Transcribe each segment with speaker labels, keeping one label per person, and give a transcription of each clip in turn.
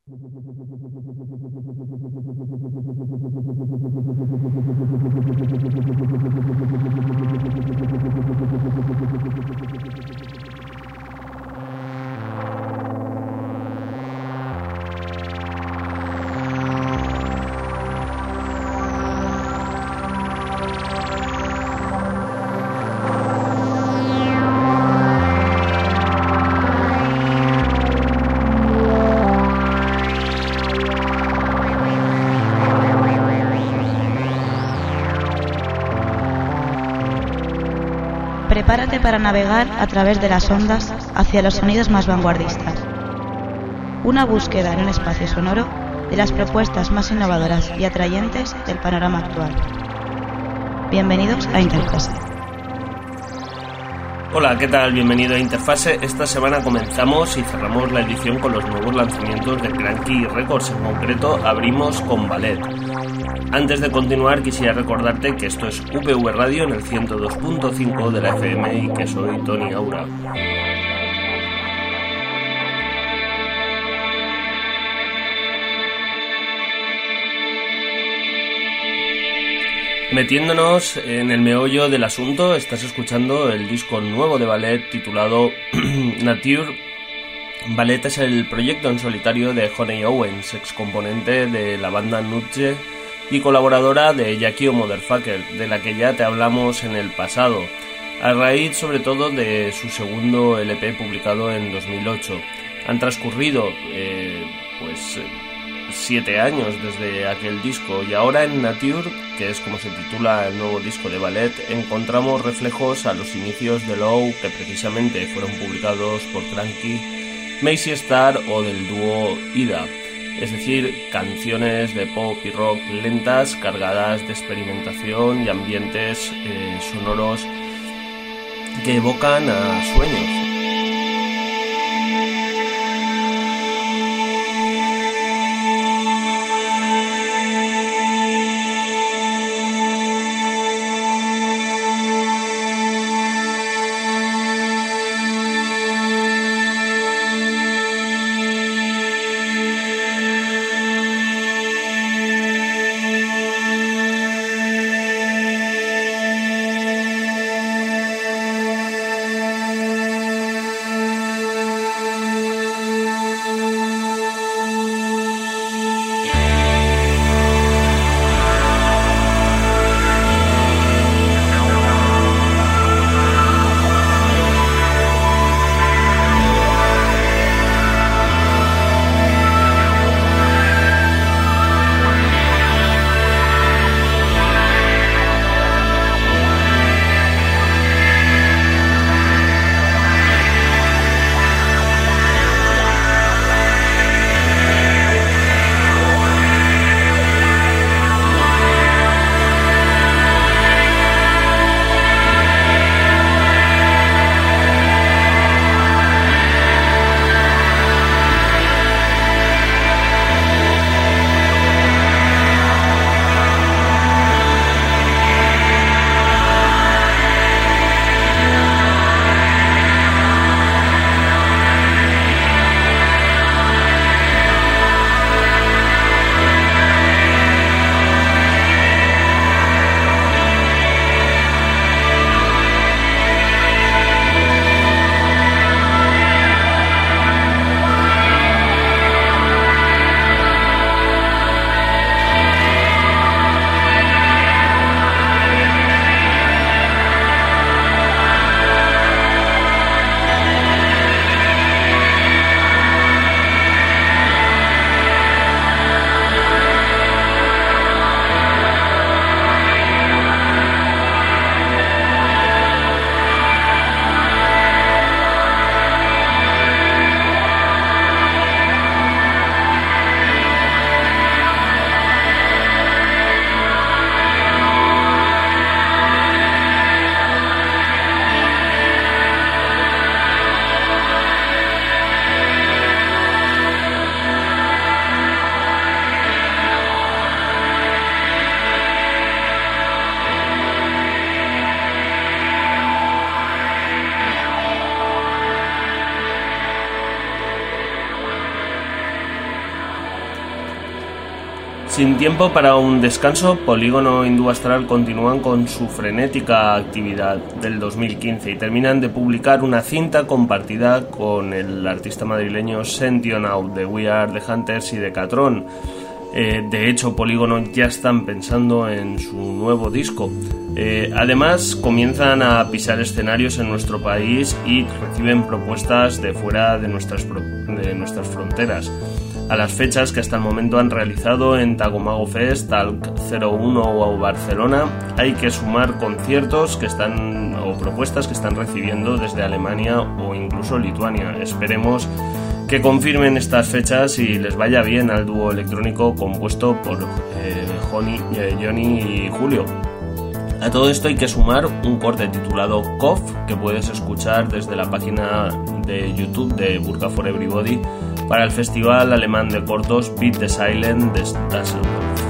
Speaker 1: Prepárate para navegar a través de las ondas hacia los sonidos más vanguardistas. Una búsqueda en un espacio sonoro de las propuestas más innovadoras y atrayentes del panorama actual. Bienvenidos a Interfase.
Speaker 2: Hola, ¿qué tal? Bienvenido a Interfase. Esta semana comenzamos y cerramos la edición con los nuevos lanzamientos de Cranky Records. En concreto, abrimos con Ballet. Antes de continuar, quisiera recordarte que esto es UPV Radio en el 102.5 de la FM y que soy Tony Aura. Metiéndonos en el meollo del asunto, estás escuchando el disco nuevo de Ballet titulado Nature. Ballet es el proyecto en solitario de Honey Owens, excomponente de la banda Nudge y colaboradora de Jackie O Motherfucker, de la que ya te hablamos en el pasado, a raíz sobre todo de su segundo LP publicado en 2008. Han transcurrido 7 años desde aquel disco y ahora en Nature, que es como se titula el nuevo disco de Ballet, encontramos reflejos a los inicios de Low, que precisamente fueron publicados por Cranky, Macy Star o del dúo Ida. Es decir, canciones de pop y rock lentas, cargadas de experimentación y ambientes sonoros que evocan a sueños. Sin tiempo para un descanso, Polígono Hindú Astral continúan con su frenética actividad del 2015 y terminan de publicar una cinta compartida con el artista madrileño Sentionout de We Are The Hunters y Decathlon. De hecho, Polígono ya están pensando en su nuevo disco. Además, comienzan a pisar escenarios en nuestro país y reciben propuestas de fuera de nuestras fronteras. A las fechas que hasta el momento han realizado en Tagomago Fest, Talk 01 o Barcelona, hay que sumar conciertos o propuestas que están recibiendo desde Alemania o incluso Lituania. Esperemos que confirmen estas fechas y les vaya bien al dúo electrónico compuesto por Johnny y Julio. A todo esto hay que sumar un corte titulado Cough, que puedes escuchar desde la página de YouTube de Burka for Everybody para el festival alemán de cortos Beat the Silent de Düsseldorf.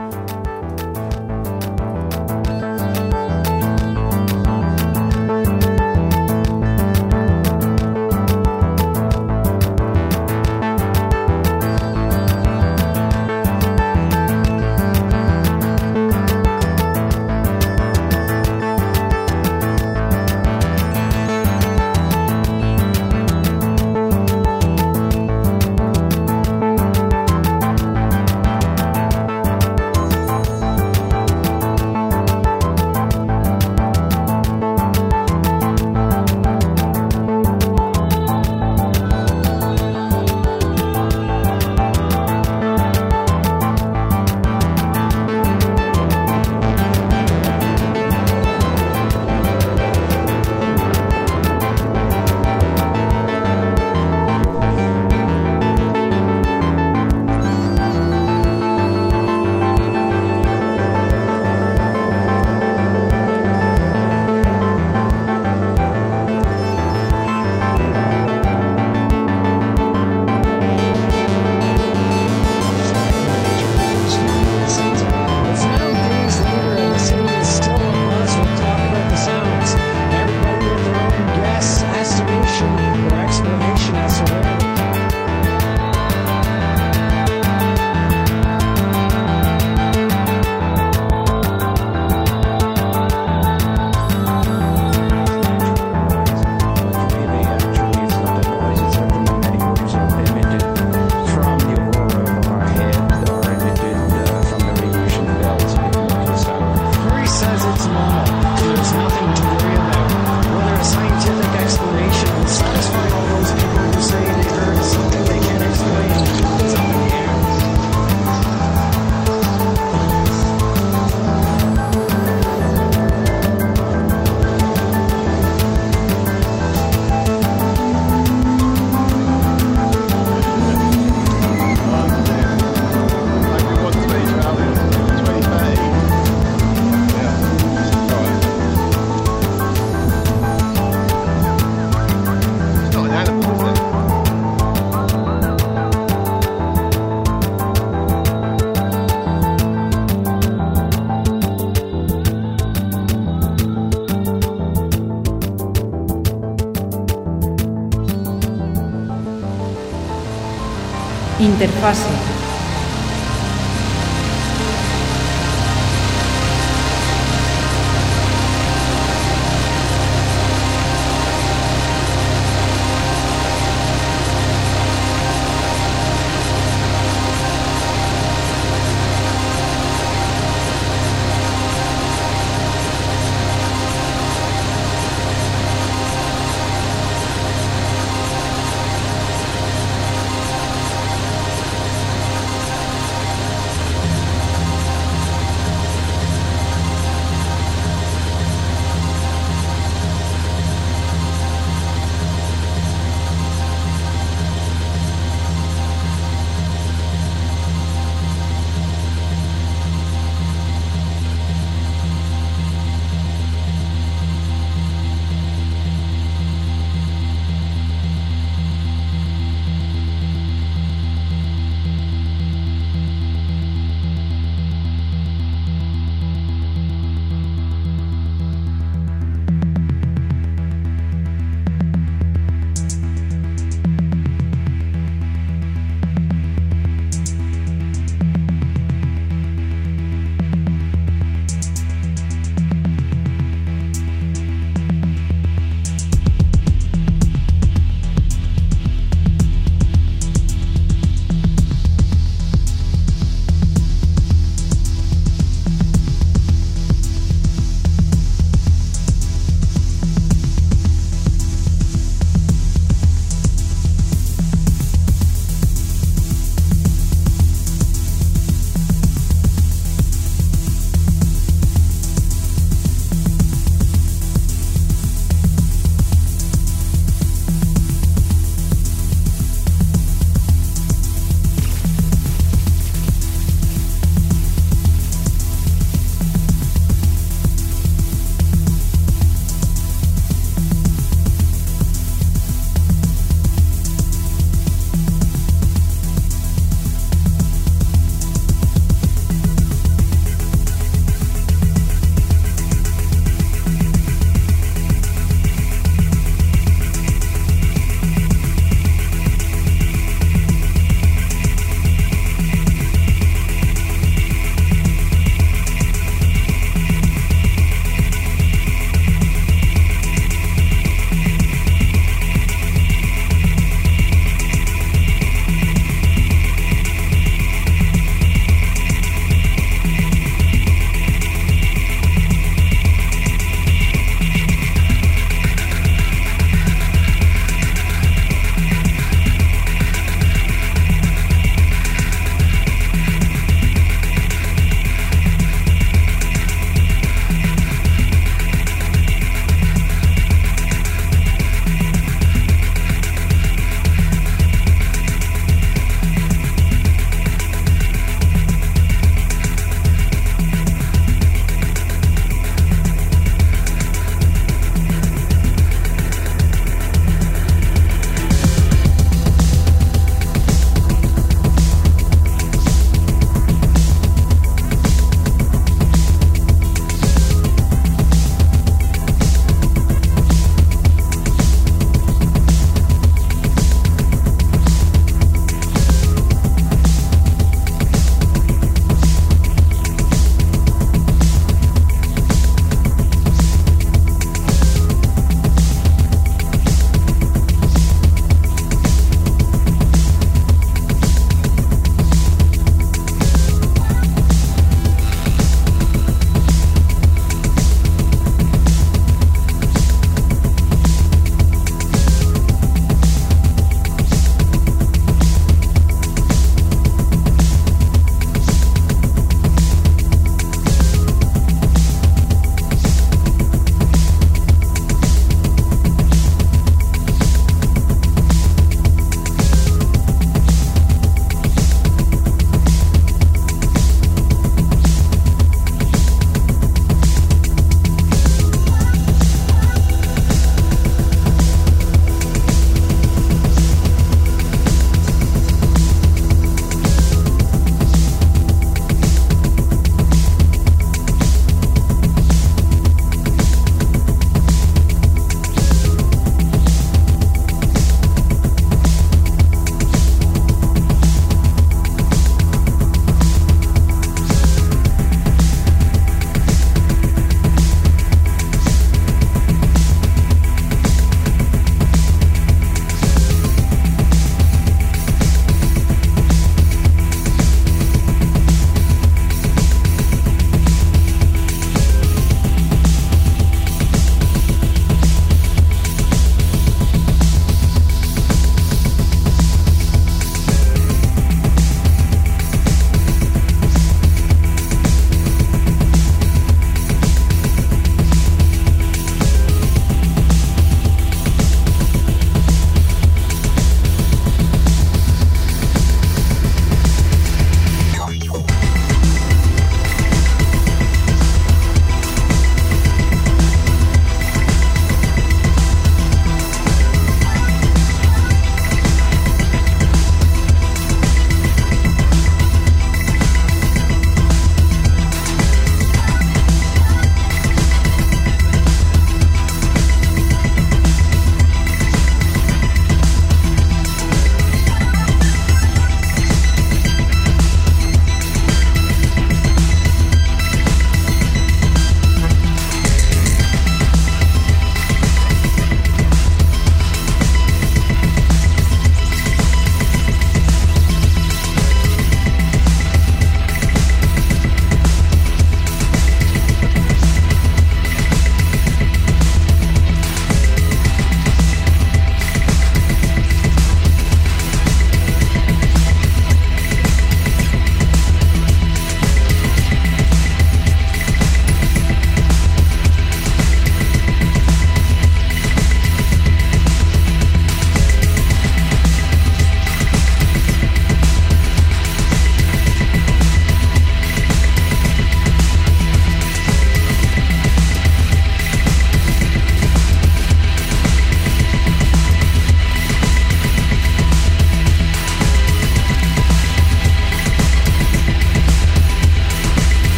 Speaker 3: Interfase.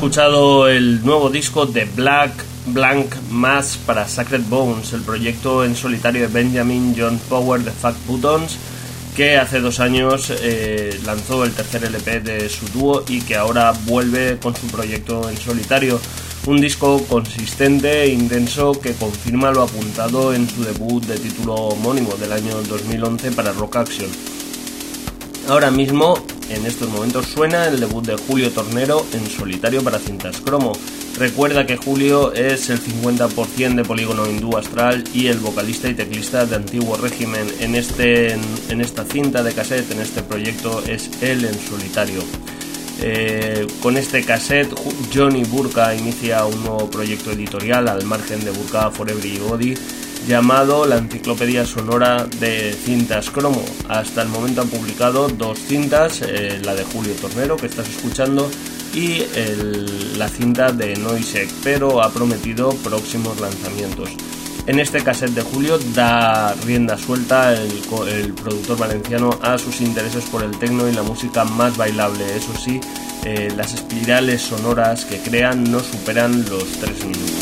Speaker 2: escuchado el nuevo disco de Blank Mass para Sacred Bones, el proyecto en solitario de Benjamin John Power de Fat Buttons, que hace 2 años lanzó el tercer LP de su dúo y que ahora vuelve con su proyecto en solitario. Un disco consistente e intenso que confirma lo apuntado en su debut de título homónimo del año 2011 para Rock Action. Ahora mismo, en estos momentos, suena el debut de Julio Tornero en solitario para Cintas Cromo. Recuerda que Julio es el 50% de Polígono Hindú Astral y el vocalista y teclista de Antiguo Régimen. En esta cinta de cassette, en este proyecto, es él en solitario. Con este cassette, Johnny Burka inicia un nuevo proyecto editorial al margen de Burka for Everybody, llamado La Enciclopedia Sonora de Cintas Cromo. Hasta el momento han publicado 2 cintas, la de Julio Tornero, que estás escuchando, y la cinta de Noisec, pero ha prometido próximos lanzamientos. En este cassette de Julio da rienda suelta el productor valenciano a sus intereses por el techno y la música más bailable. Eso sí, las espirales sonoras que crean no superan los 3 minutos.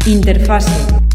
Speaker 3: Interfase.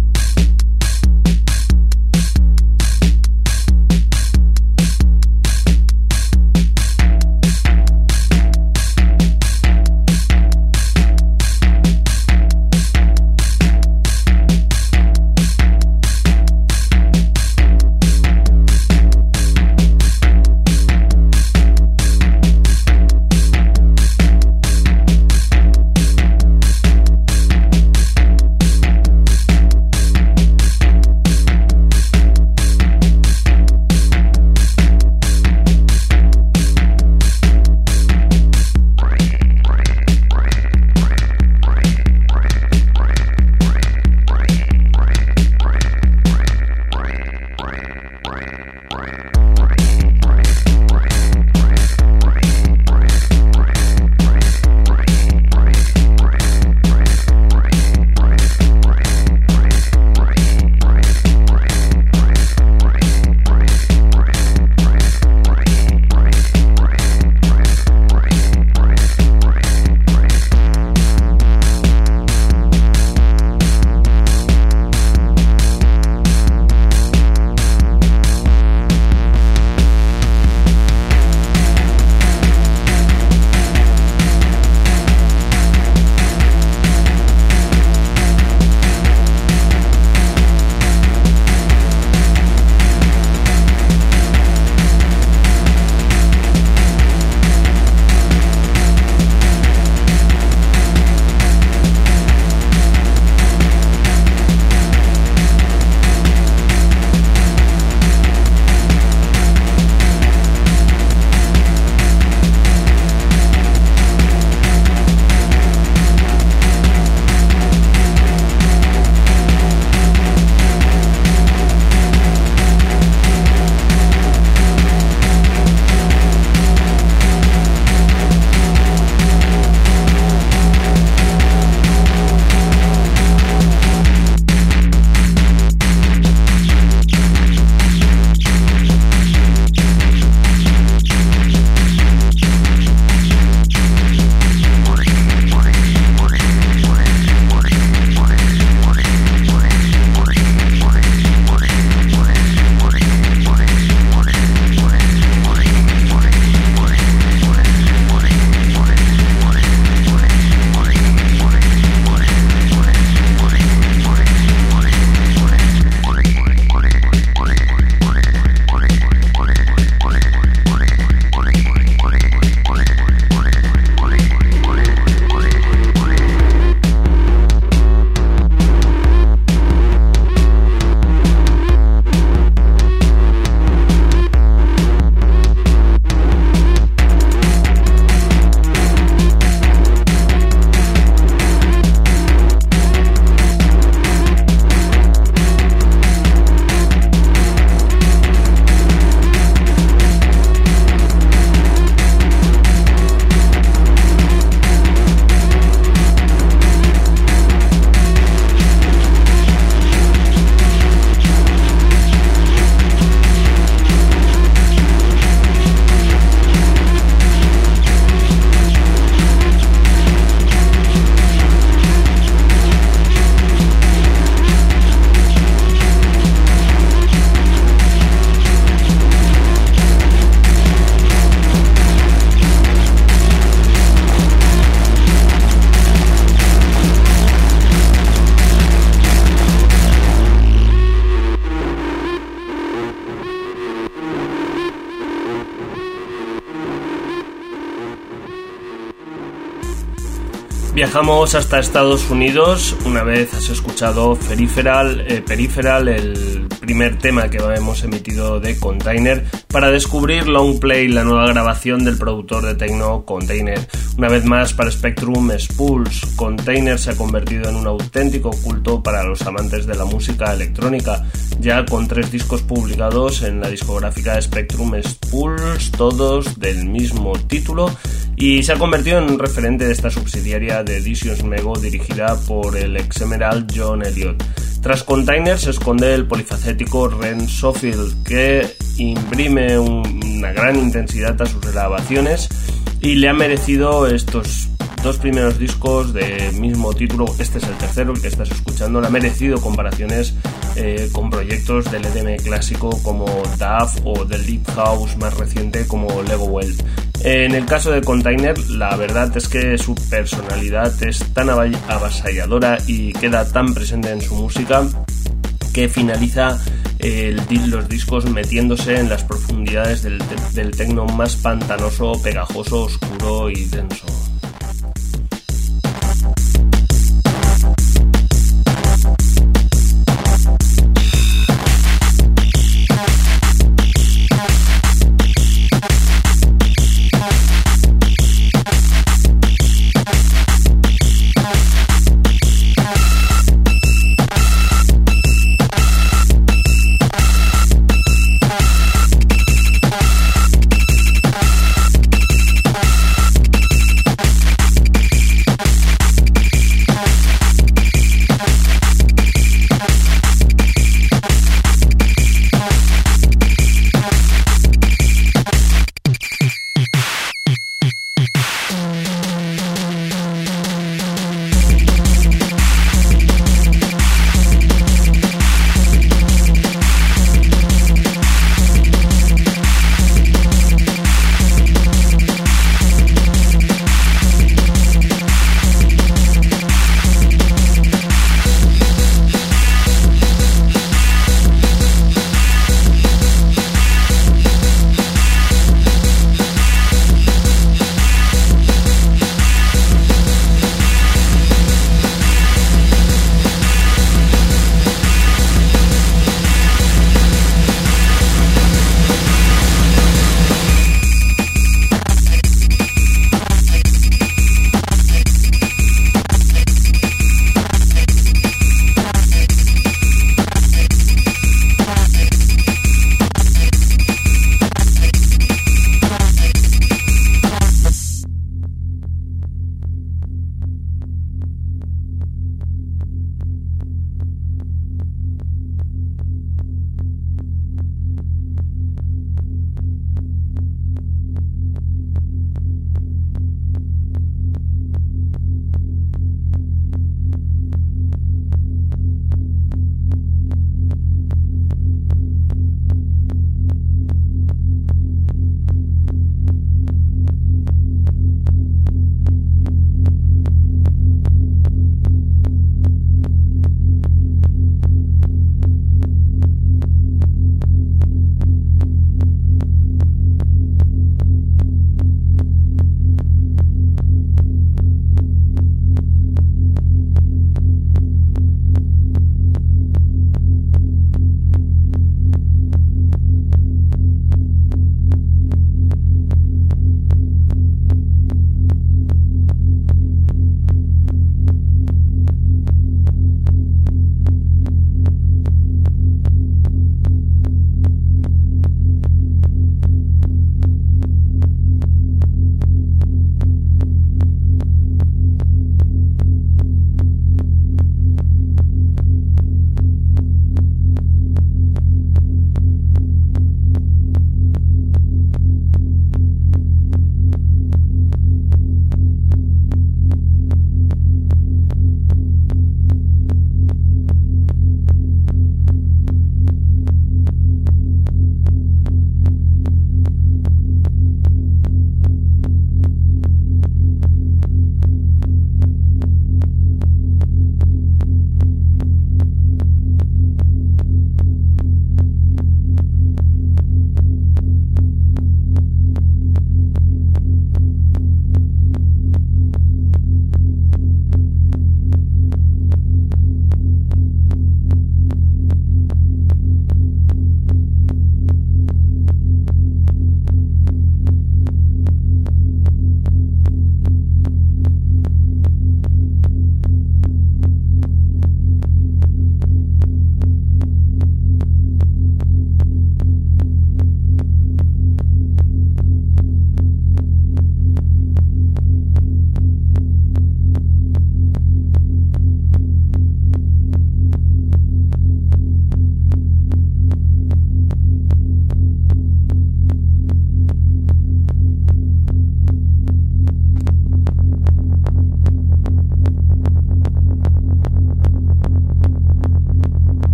Speaker 2: Viajamos hasta Estados Unidos. Una vez has escuchado Peripheral, el primer tema que hemos emitido de Container, para descubrir Long Play, la nueva grabación del productor de techno Container. Una vez más para Spectrum Spulse, Container se ha convertido en un auténtico culto para los amantes de la música electrónica, ya con 3 discos publicados en la discográfica de Spectrum Spulse, todos del mismo título, y se ha convertido en un referente de esta subsidiaria de Editions Mego dirigida por el ex Emerald John Elliott. Tras Container se esconde el polifacético Ren Sofield, que imprime una gran intensidad a sus grabaciones y le ha merecido estos dos primeros discos de mismo título, este es el tercero, el que estás escuchando, le ha merecido comparaciones con proyectos del EDM clásico como DAF o del Deep House más reciente como Lego World. En el caso de Container, la verdad es que su personalidad es tan avasalladora y queda tan presente en su música que finaliza los discos metiéndose en las profundidades del techno más pantanoso, pegajoso, oscuro y denso.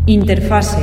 Speaker 3: Interfase.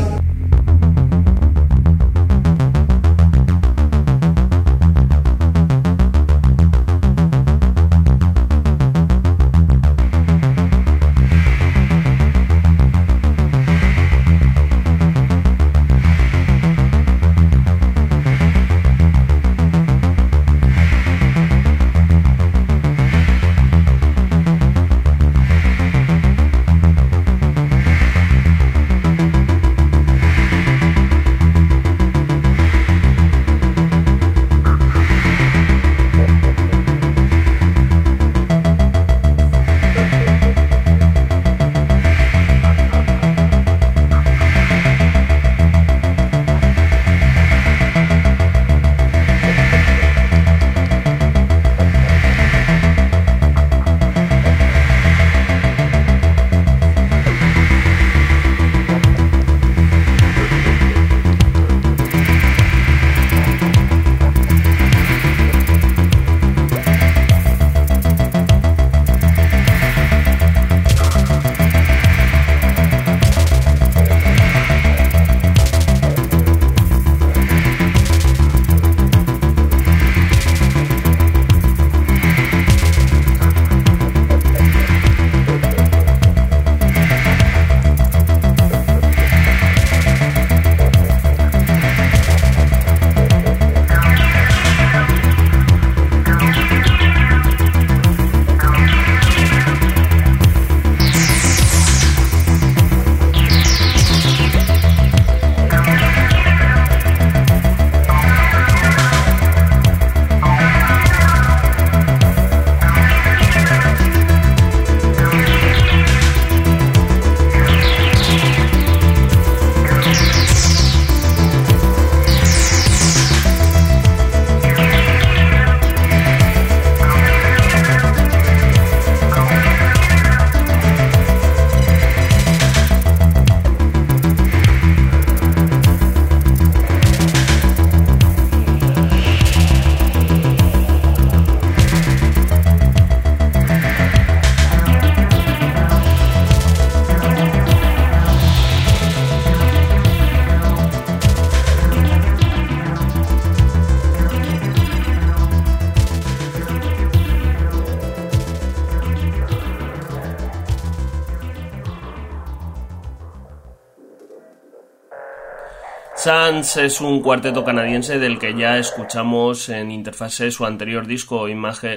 Speaker 2: Sans es un cuarteto canadiense del que ya escuchamos en Interfase su anterior disco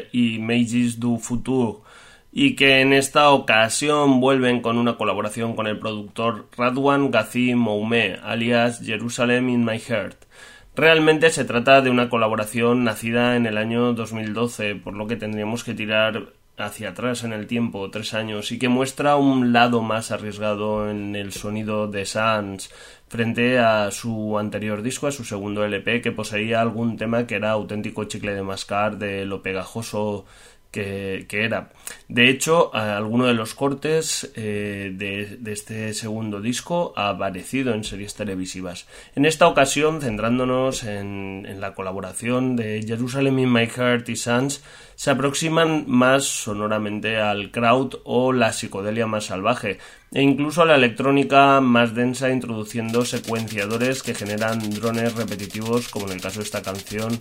Speaker 2: Images du Futur, y que en esta ocasión vuelven con una colaboración con el productor Radwan Ghazi Moumé, alias Jerusalem in My Heart. Realmente se trata de una colaboración nacida en el año 2012, por lo que tendríamos que tirar hacia atrás en el tiempo, 3 años, y que muestra un lado más arriesgado en el sonido de Sans frente a su anterior disco, a su segundo LP, que poseía algún tema que era auténtico chicle de mascar de lo pegajoso que era. De hecho, alguno de los cortes de este segundo disco ha aparecido en series televisivas. En esta ocasión, centrándonos en la colaboración de Jerusalem in My Heart y Sans, se aproximan más sonoramente al kraut o la psicodelia más salvaje, e incluso a la electrónica más densa, introduciendo secuenciadores que generan drones repetitivos, como en el caso de esta canción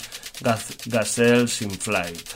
Speaker 2: Gazelles in Flight.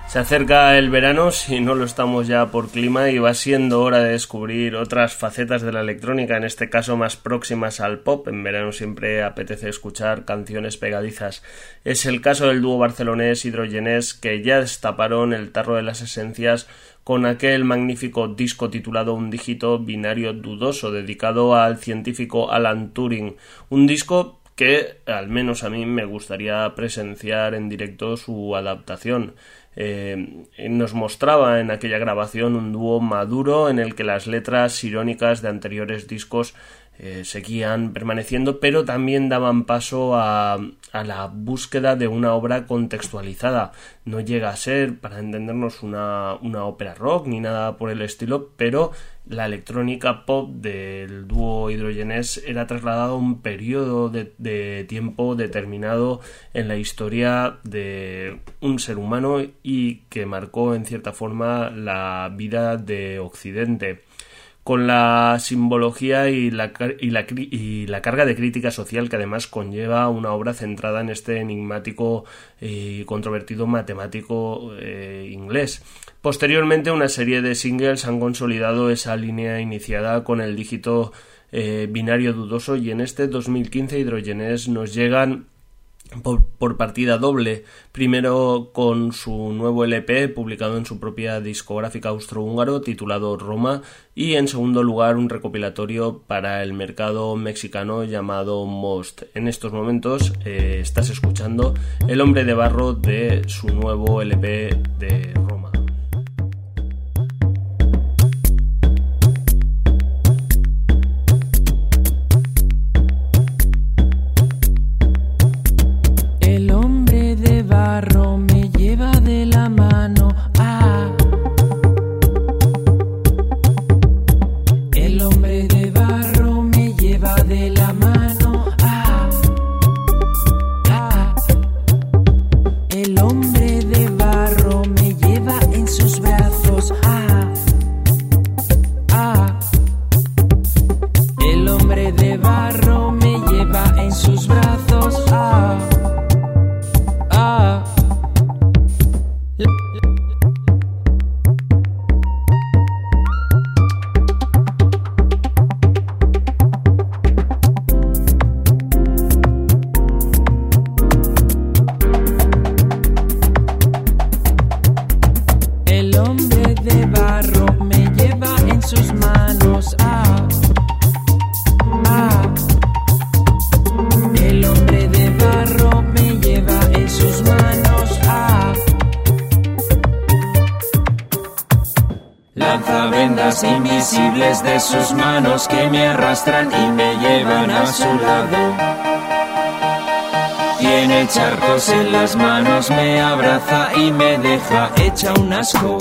Speaker 2: Se acerca el verano, si no lo estamos ya por clima, y va siendo hora de descubrir otras facetas de la electrónica, en este caso más próximas al pop. En verano siempre apetece escuchar canciones pegadizas. Es el caso del dúo barcelonés Hidrogenés, que ya destaparon el tarro de las esencias con aquel magnífico disco titulado Un dígito binario dudoso, dedicado al científico Alan Turing. Un disco que, al menos a mí, me gustaría presenciar en directo su adaptación. Nos mostraba en aquella grabación un dúo maduro en el que las letras irónicas de anteriores discos seguían permaneciendo, pero también daban paso a la búsqueda de una obra contextualizada. No llega a ser, para entendernos, una ópera rock ni nada por el estilo, pero la electrónica pop del dúo Hidrogenés era trasladado a un periodo de tiempo determinado en la historia de un ser humano y que marcó en cierta forma la vida de Occidente. Con la simbología y la carga de crítica social que además conlleva una obra centrada en este enigmático y controvertido matemático inglés. Posteriormente, una serie de singles han consolidado esa línea iniciada con el dígito binario dudoso, y en este 2015 Hidrogenés nos llegan por partida doble, primero con su nuevo LP publicado en su propia discográfica austrohúngaro titulado Roma, y en segundo lugar un recopilatorio para el mercado mexicano llamado Most. En estos momentos estás escuchando El hombre de barro de su nuevo LP de Roma.
Speaker 3: Invisibles de sus manos que me arrastran y me llevan a su lado. Tiene charcos en las manos, me abraza y me deja hecha un asco.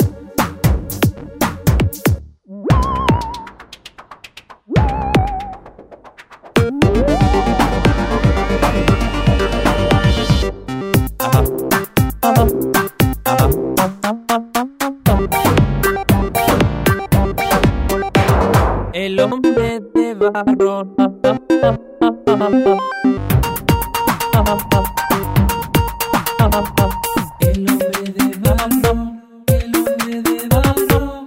Speaker 3: El hombre de barro. El hombre de barro. El hombre de barro.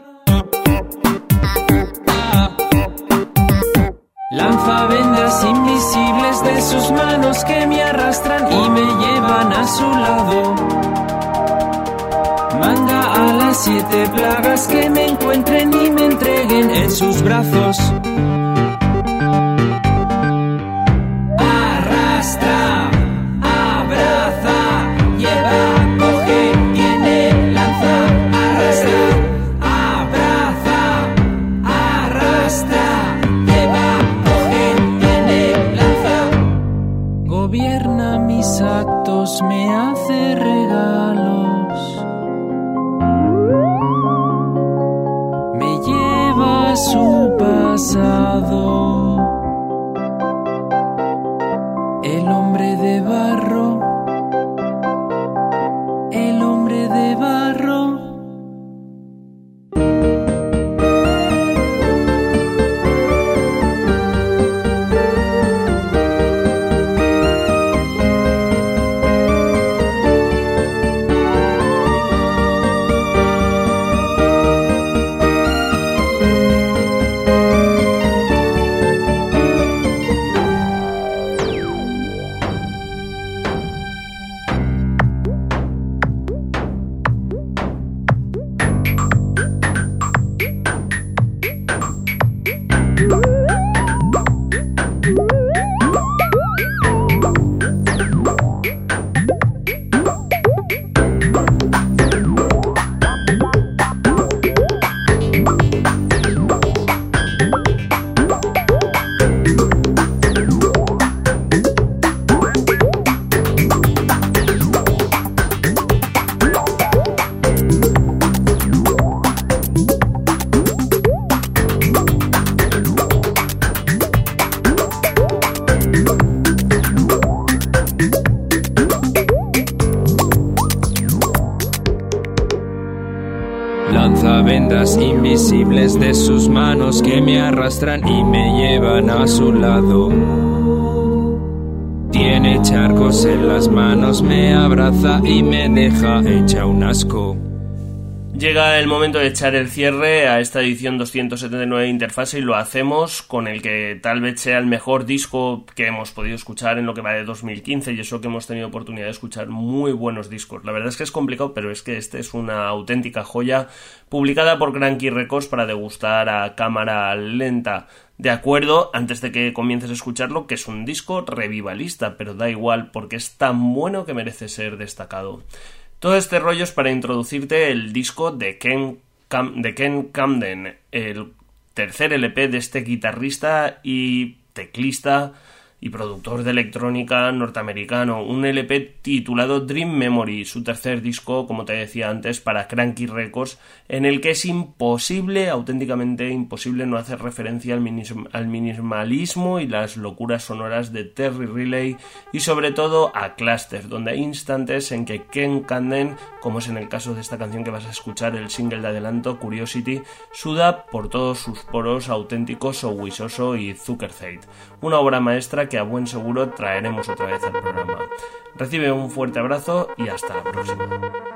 Speaker 3: Lanza vendas invisibles de sus manos que me arrastran y me llevan a su lado. Manda a las 7 plagas que me encuentren y me entreguen en sus brazos. Arrastra, abraza, lleva, coge, tiene, lanza. Arrastra, abraza, arrastra, lleva, coge, tiene, lanza. Gobierna mis actos, me hace regalos. Su pasado. El hombre de barro. El hombre de barro. invisibles de sus manos que me arrastran y me llevan a su lado. Tiene charcos en las manos, me abraza y me deja hecha un asco.
Speaker 2: Llega el momento de echar el cierre a esta edición 279 de Interfase y lo hacemos con el que tal vez sea el mejor disco que hemos podido escuchar en lo que va de 2015, y eso que hemos tenido oportunidad de escuchar muy buenos discos. La verdad es que es complicado, pero es que este es una auténtica joya publicada por Cranky Records para degustar a cámara lenta. De acuerdo, antes de que comiences a escucharlo, que es un disco revivalista, pero da igual porque es tan bueno que merece ser destacado. Todo este rollo es para introducirte el disco de Ken Camden, el tercer LP de este guitarrista y teclista y productor de electrónica norteamericano, un LP titulado Dream Memory, su tercer disco, como te decía antes, para Cranky Records, en el que es imposible, auténticamente imposible, no hacer referencia al minimalismo y las locuras sonoras de Terry Riley y sobre todo a Cluster, donde hay instantes en que Ken Camden, como es en el caso de esta canción que vas a escuchar, el single de adelanto, Curiosity, suda por todos sus poros auténticos Owisoso y Zuckerzeit, una obra maestra que a buen seguro traeremos otra vez al programa. Recibe un fuerte abrazo y hasta la próxima.